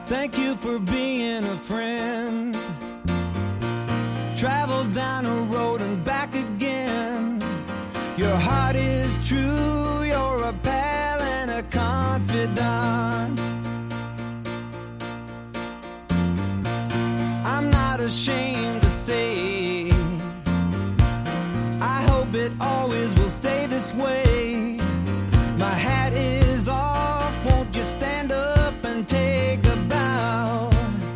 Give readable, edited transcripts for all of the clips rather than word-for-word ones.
Thank you for being a friend. Travel down a road and back again. Your heart is true, you're a pal and a confidant. I'm not ashamed to say, I hope it always will stay this way. My hat is off, won't you stand up and take a bow?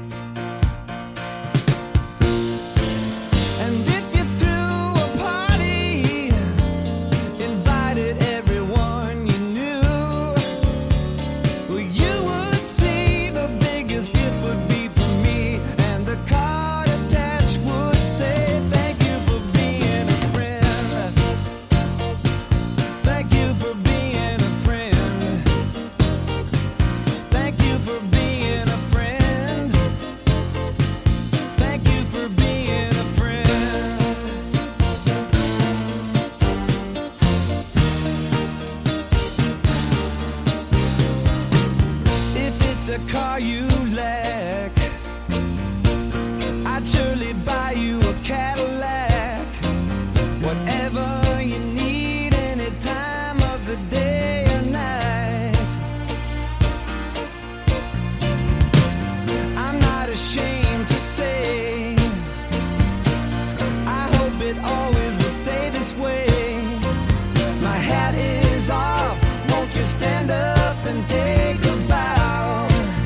And if you threw a party, invited everyone you knew, well, you would see the biggest gift would be from me, and the card attached would say, thank you for being a friend. Thank you for being a friend. Thank you for being a friend. Thank you for being a friend. If it's a car you lack, I'd surely buy you a Cadillac. Whatever you need, any time of the day or night. I'm not ashamed to say, I hope it always will stay this way. My hat is off, won't you stand up and take a bow?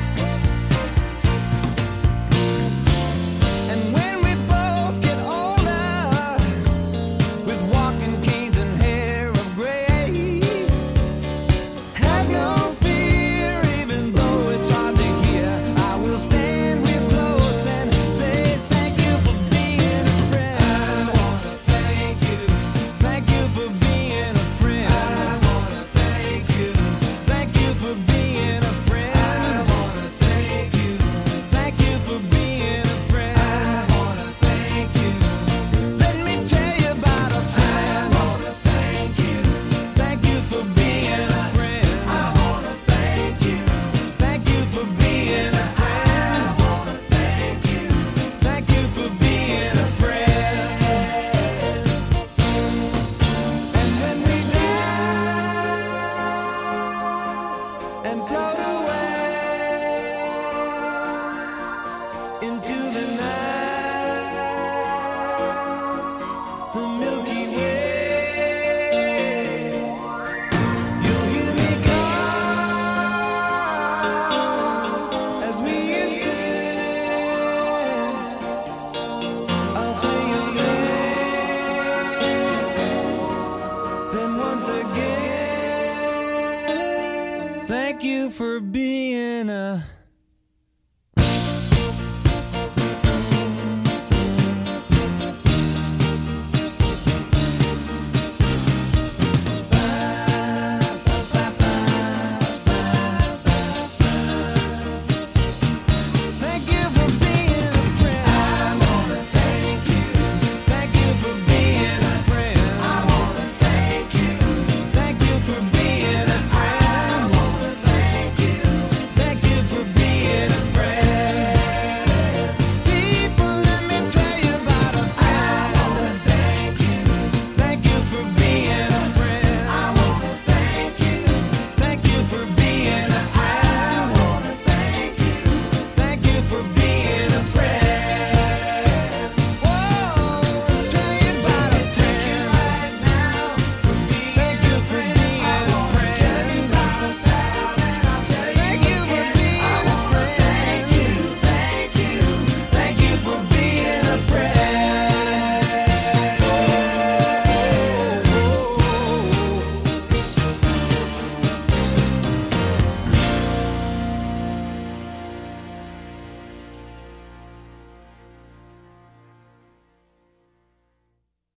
And when we both get older, with walking canes and hair of gray, have no fear, even though it's hard to hear, I will stand real close and say thank you for being a friend. I wanna thank you. Thank you for being a friend. I wanna thank you. Thank you for being a friend. I wanna thank you. Thank you for being a friend. I wanna thank you. Let me tell you about a friend. I wanna thank you. Thank you for being a friend. I wanna thank you. Thank you for being a friend. I wanna thank you. Thank you for being a friend. And when we die and float away into the night, the Milky Way, you'll hear me call as we ascend. I'll say your name, then once again, thank you for being a